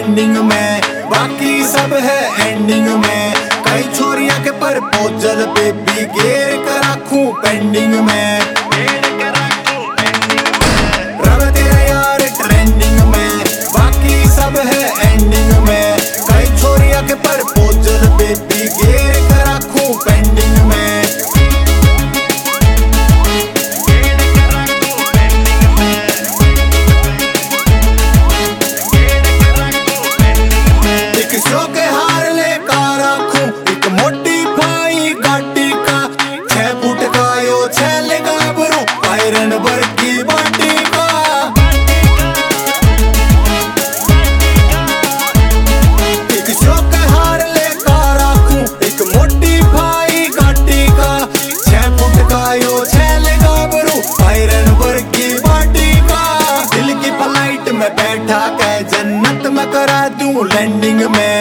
Trending में, बाकी सब है एंडिंग में। कई छोरियां के प्रपोजल बेबी घेर कर रखूं पेंडिंग में। रब तेरा यार ट्रेंडिंग में, बाकी सब है एंडिंग में। कई छोरियां के प्रपोजल बेबी घेर कर रखूं पेंडिंग में। शो के हार लेकर रखूं एक मोटी भाई गाड़ी का, 6 फुट का यो 6 गाबरू आयरन भर की बाटी का। एक शो के हार लेकर रखूं एक मोटी भाई गाड़ी का, 6 फुट का यो 6 गाबरू आयरन भर की बाटी का। दिल की फ्लाइट में बैठा के जन्नत में करा दूं लैंडिंग में।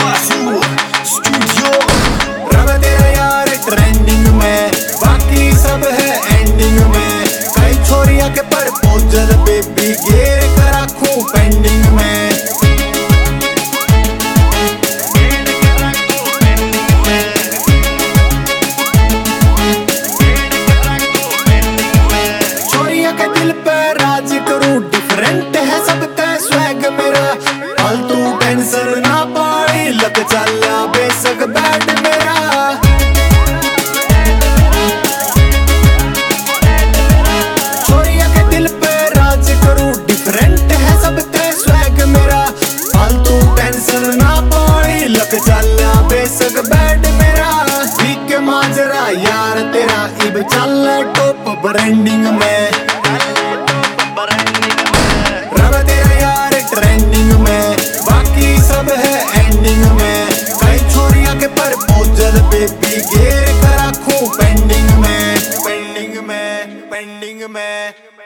रब तेरा यार ट्रेंडिंग में, बाकी सब है एंडिंग में। कई छोरियां के प्रपोजल बेबी घेर कर रखूं पेंडिंग में। छोरियां के दिल पे राज करूं, डिफरेंट है सबका स्वैग मेरा। फालतू टेंशन ना पाई लग चला बेशक बैड मेरा। छोरिया के दिल पे राज करूं, डिफरेंट है सबका स्वैग मेरा। फालतू टेंशन ना पाई लग चला बेशक बैड मेरा। ठीक के माजरा यार तेरा इब चल टॉप ब्रांडिंग में। रब तेरा यार ट्रेंडिंग में, बाकी सब है एंडिंग में। कई छोरियां के प्रपोजल बेबी घेर कर रखूं पेंडिंग में, पेंडिंग में, पेंडिंग में।